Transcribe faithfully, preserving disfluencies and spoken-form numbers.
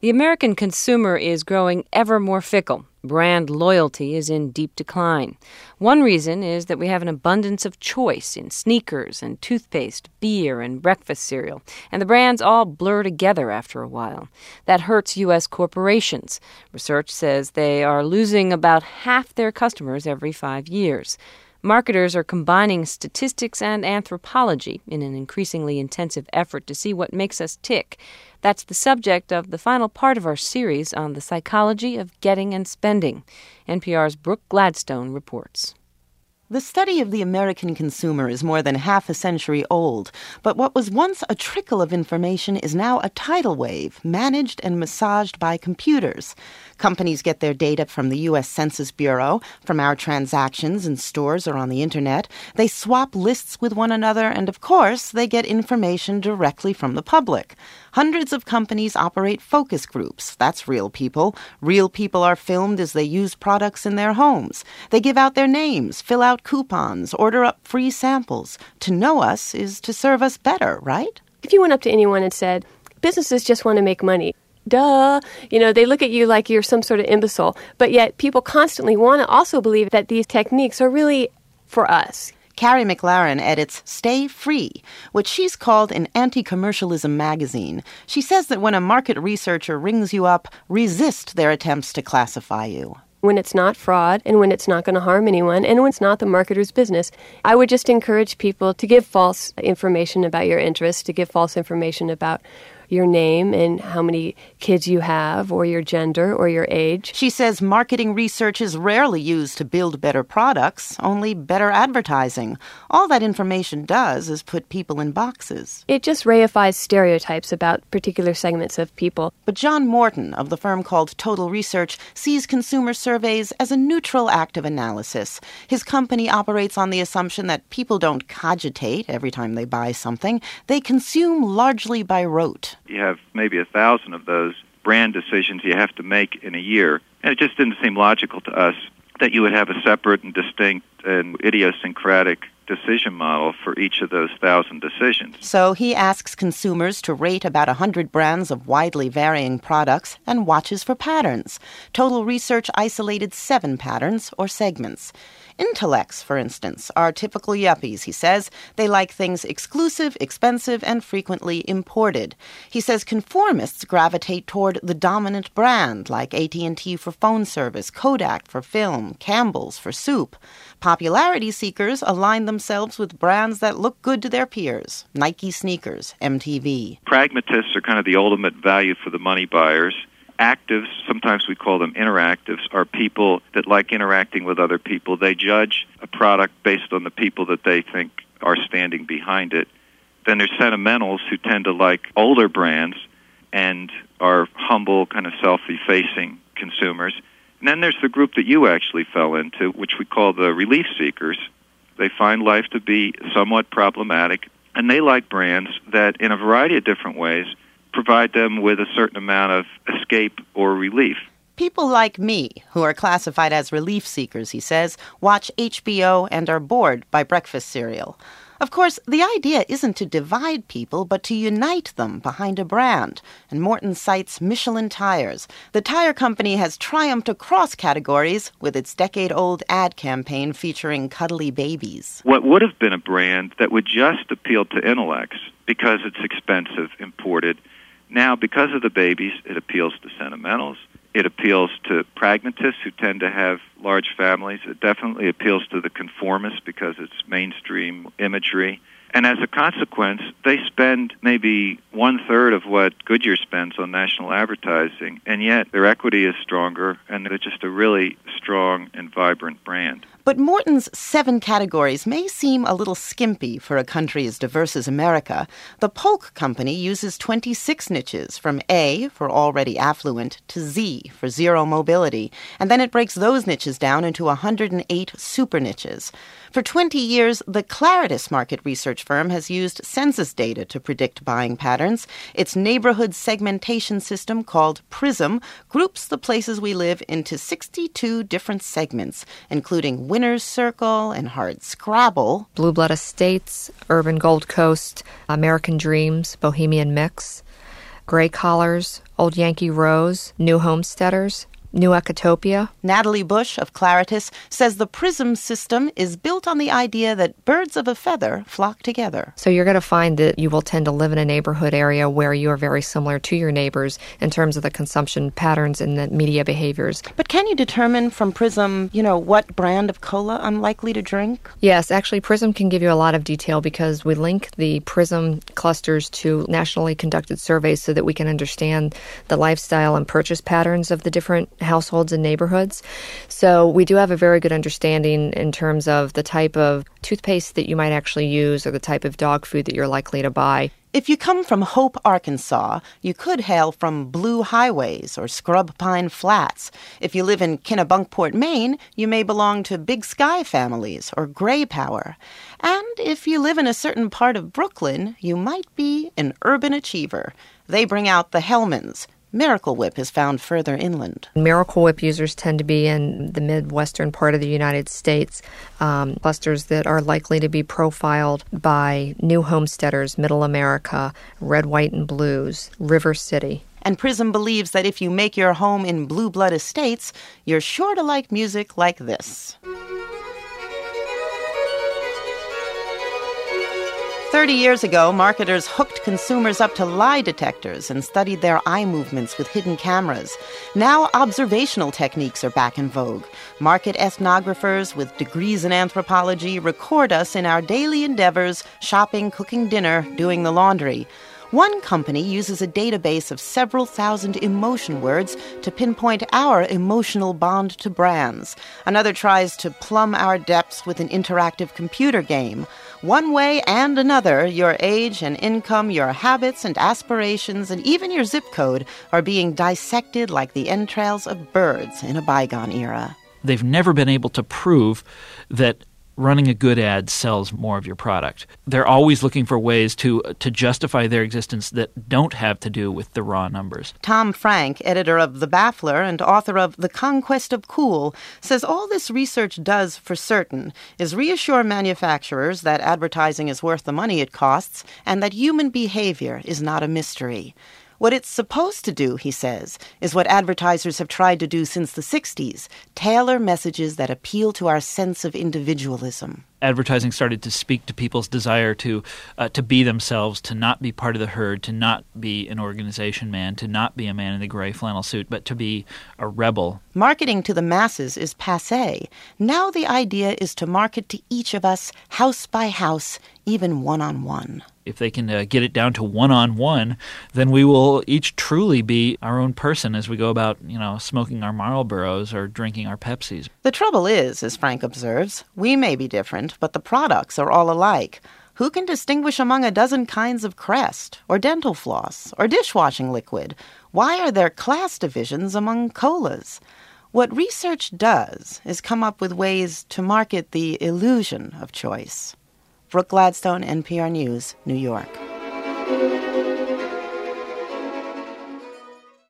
The American consumer is growing ever more fickle. Brand loyalty is in deep decline. One reason is that we have an abundance of choice in sneakers and toothpaste, beer and breakfast cereal, and the brands all blur together after a while. That hurts U S corporations. Research says they are losing about half their customers every five years. Marketers are combining statistics and anthropology in an increasingly intensive effort to see what makes us tick. That's the subject of the final part of our series on the psychology of getting and spending. N P R's Brooke Gladstone reports. The study of the American consumer is more than half a century old, but what was once a trickle of information is now a tidal wave, managed and massaged by computers. Companies get their data from the U S Census Bureau, from our transactions in stores or on the Internet. They swap lists with one another, and of course, they get information directly from the public. Hundreds of companies operate focus groups. That's real people. Real people are filmed as they use products in their homes. They give out their names, fill out coupons, order up free samples. To know us is to serve us better, right? If you went up to anyone and said, businesses just want to make money, duh, you know, they look at you like you're some sort of imbecile. But yet people constantly want to also believe that these techniques are really for us. Carrie McLaren edits Stay Free, which she's called an anti-commercialism magazine. She says that when a market researcher rings you up, resist their attempts to classify you. When it's not fraud and when it's not going to harm anyone and when it's not the marketer's business, I would just encourage people to give false information about your interests, to give false information about your name and how many kids you have or your gender or your age. She says marketing research is rarely used to build better products, only better advertising. All that information does is put people in boxes. It just reifies stereotypes about particular segments of people. But John Morton of the firm called Total Research sees consumer surveys as a neutral act of analysis. His company operates on the assumption that people don't cogitate every time they buy something. They consume largely by rote. You have maybe a thousand of those brand decisions you have to make in a year. And it just didn't seem logical to us that you would have a separate and distinct and idiosyncratic decision model for each of those thousand decisions. So he asks consumers to rate about one hundred brands of widely varying products and watches for patterns. Total Research isolated seven patterns or segments. Intellects, for instance, are typical yuppies, he says. They like things exclusive, expensive, and frequently imported. He says conformists gravitate toward the dominant brand, like A T and T for phone service, Kodak for film, Campbell's for soup. Popularity seekers align themselves with brands that look good to their peers, Nike sneakers, M T V. Pragmatists are kind of the ultimate value for the money buyers. Actives, sometimes we call them interactives, are people that like interacting with other people. They judge a product based on the people that they think are standing behind it. Then there's sentimentals who tend to like older brands and are humble, kind of self-effacing consumers. And then there's the group that you actually fell into, which we call the relief seekers. They find life to be somewhat problematic, and they like brands that, in a variety of different ways, provide them with a certain amount of escape or relief. People like me, who are classified as relief seekers, he says, watch H B O and are bored by breakfast cereal. Of course, the idea isn't to divide people, but to unite them behind a brand. And Morton cites Michelin Tires. The tire company has triumphed across categories with its decade-old ad campaign featuring cuddly babies. What would have been a brand that would just appeal to intellects because it's expensive, imported, now, because of the babies, it appeals to sentimentals. It appeals to pragmatists who tend to have large families. It definitely appeals to the conformists because it's mainstream imagery. And as a consequence, they spend maybe one-third of what Goodyear spends on national advertising, and yet their equity is stronger, and they're just a really strong and vibrant brand. But Morton's seven categories may seem a little skimpy for a country as diverse as America. The Polk Company uses twenty-six niches, from A, for already affluent, to Z, for zero mobility, and then it breaks those niches down into one hundred eight super niches. For twenty years, the Claritas market research firm has used census data to predict buying patterns. Its neighborhood segmentation system, called PRISM, groups the places we live into sixty-two different segments, including Winner's Circle and Hard Scrabble, Blue Blood Estates, Urban Gold Coast, American Dreams, Bohemian Mix. Gray Collars, Old Yankee Rose, New Homesteaders, New Ecotopia. Natalie Bush of Claritas says the PRISM system is built on the idea that birds of a feather flock together. So you're going to find that you will tend to live in a neighborhood area where you are very similar to your neighbors in terms of the consumption patterns and the media behaviors. But can you determine from PRISM, you know, what brand of cola I'm likely to drink? Yes, actually PRISM can give you a lot of detail because we link the PRISM clusters to nationally conducted surveys so that we can understand the lifestyle and purchase patterns of the different households and neighborhoods. So we do have a very good understanding in terms of the type of toothpaste that you might actually use or the type of dog food that you're likely to buy. If you come from Hope, Arkansas, you could hail from Blue Highways or Scrub Pine Flats. If you live in Kennebunkport, Maine, you may belong to Big Sky Families or Gray Power. And if you live in a certain part of Brooklyn, you might be an urban achiever. They bring out the Hellmans. Miracle Whip is found further inland. Miracle Whip users tend to be in the Midwestern part of the United States, um, clusters that are likely to be profiled by New Homesteaders, Middle America, Red, White, and Blues, River City. And PRISM believes that if you make your home in blue blood estates, you're sure to like music like this. Thirty years ago, marketers hooked consumers up to lie detectors and studied their eye movements with hidden cameras. Now observational techniques are back in vogue. Market ethnographers with degrees in anthropology record us in our daily endeavors, shopping, cooking dinner, doing the laundry. One company uses a database of several thousand emotion words to pinpoint our emotional bond to brands. Another tries to plumb our depths with an interactive computer game. One way and another, your age and income, your habits and aspirations, and even your zip code are being dissected like the entrails of birds in a bygone era. They've never been able to prove that running a good ad sells more of your product. They're always looking for ways to to justify their existence that don't have to do with the raw numbers. Tom Frank, editor of The Baffler and author of The Conquest of Cool, says all this research does for certain is reassure manufacturers that advertising is worth the money it costs and that human behavior is not a mystery. What it's supposed to do, he says, is what advertisers have tried to do since the sixties, tailor messages that appeal to our sense of individualism. Advertising started to speak to people's desire to uh, to be themselves, to not be part of the herd, to not be an organization man, to not be a man in the gray flannel suit, but to be a rebel. Marketing to the masses is passé. Now the idea is to market to each of us, house by house, even one-on-one. If they can uh, get it down to one-on-one, then we will each truly be our own person as we go about, you know, smoking our Marlboros or drinking our Pepsis. The trouble is, as Frank observes, we may be different, but the products are all alike. Who can distinguish among a dozen kinds of Crest, or dental floss, or dishwashing liquid? Why are there class divisions among colas? What research does is come up with ways to market the illusion of choice. Brooke Gladstone, N P R News, New York.